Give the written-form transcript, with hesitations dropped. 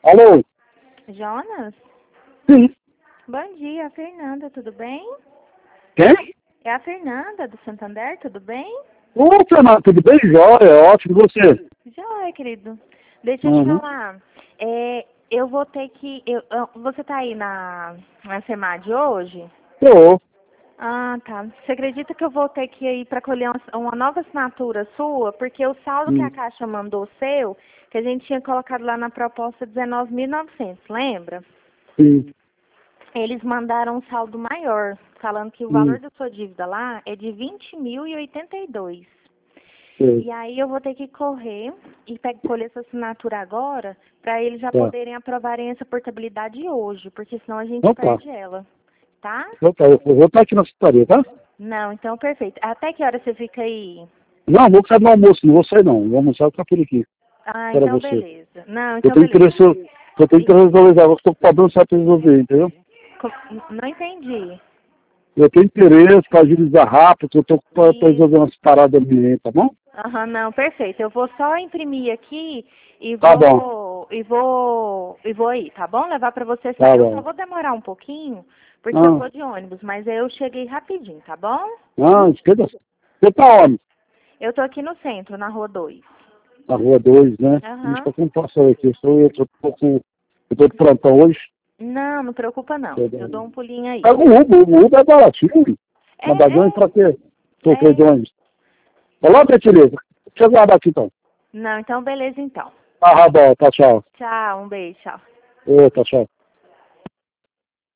Alô? Jonas? Sim. Bom dia, Fernanda, tudo bem? Quem? É a Fernanda do Santander, tudo bem? Ô, Fernando, tudo bem? Jóia, ótimo, e você? Joia, querido. Deixa eu te Uhum. falar. Eu vou ter que. Você tá aí na SEMAD hoje? Tô. Ah, tá. Você acredita que eu vou ter que ir para colher uma nova assinatura sua? Porque o saldo que a Hum. Caixa mandou seu, que a gente tinha colocado lá na proposta 19.900, lembra? Sim. Eles mandaram um saldo maior, falando que o valor Hum. da sua dívida lá é de 20.082. Sei. E aí eu vou ter que correr e colher essa assinatura agora, para eles já Tá. poderem aprovarem essa portabilidade hoje, porque senão a gente Então tá. perde ela, tá? Então tá. Eu vou estar aqui na secretaria, tá? Não, então perfeito. Até que hora você fica aí? Não, vou ficar no almoço, não vou sair não. Vou almoçar com aquele aqui. Ah, Para então você. beleza. Não, Eu então tenho beleza. interesse, eu tenho que resolver, eu estou com problema certo para resolver, entendeu? Co- Não entendi. Eu tenho interesse para agilizar rápido, eu estou para Isso. resolver umas paradas minhas, tá bom? Aham, não, perfeito. Eu vou só imprimir aqui e Tá bom. vou ir, tá bom? Levar para você só. Tá Eu só bom. vou demorar um pouquinho, porque eu Ah, vou de ônibus, mas eu cheguei rapidinho, tá bom? esquerda. Você tá onde? Eu tô aqui no centro, na rua 2. Na rua 2, né? Isso Aham. para quem passou aqui. Eu tô de plantão hoje. Não, não preocupa não. Eu dou um pulinho aí. Pega o Uber é baratinho. É, Mandar ganho é, pra quê? Toquei de é. ônibus. Olá, Betileza. Deixa eu guardar aqui então. Não, então beleza então. Tá bom, tá, tchau. Tchau, um beijo, tchau. Ô, tá, tchau.